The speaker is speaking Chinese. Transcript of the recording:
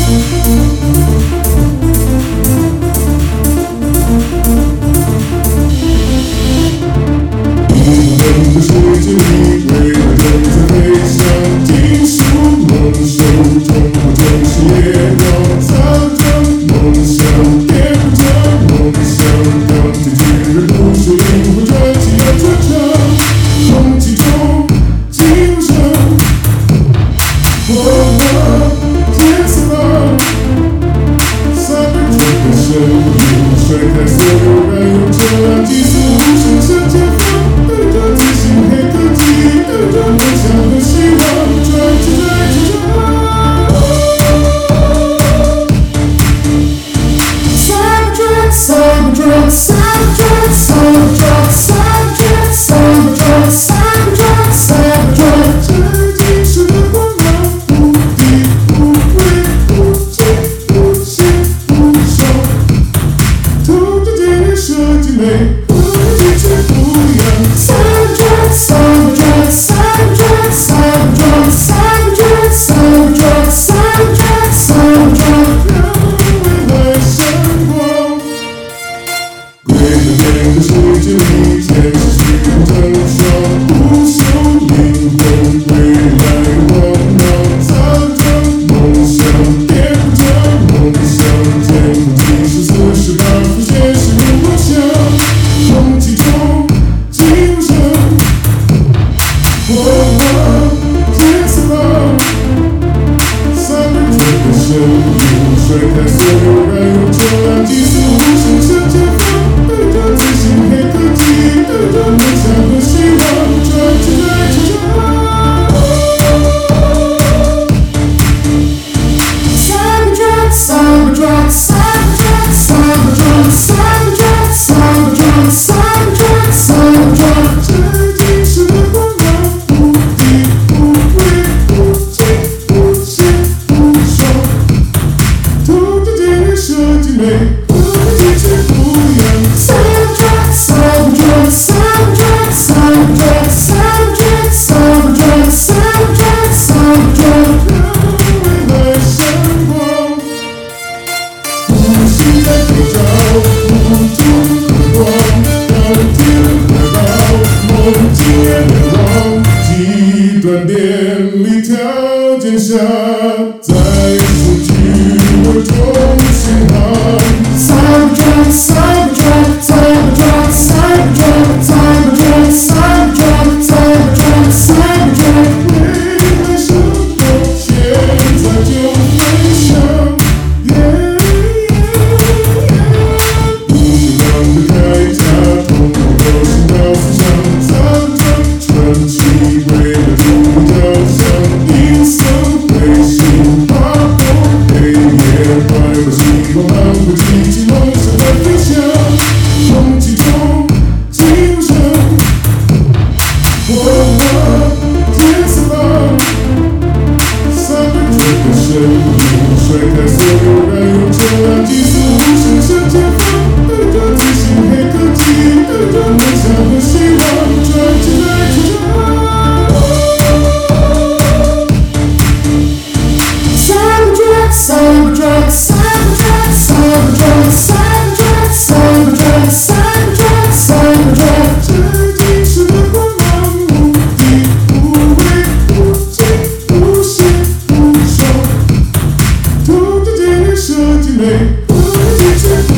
的世界里，未来正在飞翔，金属梦手中，我就是夜光，藏着梦想，点着梦想，钢铁巨人不朽灵魂传奇要传承，空气中精神，天色蓝，三分钟的生命，甩开所有燃油车辆，急速无声向前方。带着自信黑科技，带着梦想和希望，转起来支撑。Cybertruck, Cybertruck, Cybertruck, Cybertruck, Cybertruck, Cybertruck, Cybertruck, Cybertruck， 这精神的光芒，无敌无畏，无尽无限无双，透着电影设计美。Cybertruck, Cybertruck, Cybertruck, Cybertruck, Cybertruck, Cybertruck, Cybertruck, Cybertruck， 让未来闪光。归来年的世界里，天使虚空成双，不朽灵魂，未来的光芒，藏着梦想，点着梦想，天空即是48伏现实如梦想，空气中。天色蓝，三分钟的生命，甩开所有燃油车辆，急速无声向前方，带着自信黑科技，带着梦想和希望，转起来支撑。Cybertruck, Cybertruck, Cybertruck, Cybertruck, Cybertruck, Cybertruck, Cybertruck, Cybertruck， 这精神的光芒。Cybertruck, Cybertruck, Cybertruck, Cybertruck, Cybertruck, Cybertruck, Cybertruck, Cybertruck， 让未来闪光。无心在对照，无助渴望，钢铁怀抱，梦境流浪，极端电力条件下，在数据我中巡航。Cybertruck, Cybertruck, Cybertruck, Cybertruck, Cybertruck, Cybertruck, Cybertruck, Cybertruck， 未来生活现在就飞翔。不迷茫的铠甲，通过都是秒思想，藏着传奇，为了主角向银色彗星划破黑夜，怀抱希望航过激起梦想的飞翔，空气中精神，天色蓝，三分钟的生命，甩开所有燃油车辆，急速无声向前方，带着自信黑科技，带着梦想和希望，转起来支撑。Cybertruck, Cybertruck, Cybertruck, Cybertruck, Cybertruck, Cybertruck, Cybertruck， 这精神的光芒，无敌无畏，无尽无限无双，透着电影设计美，无敌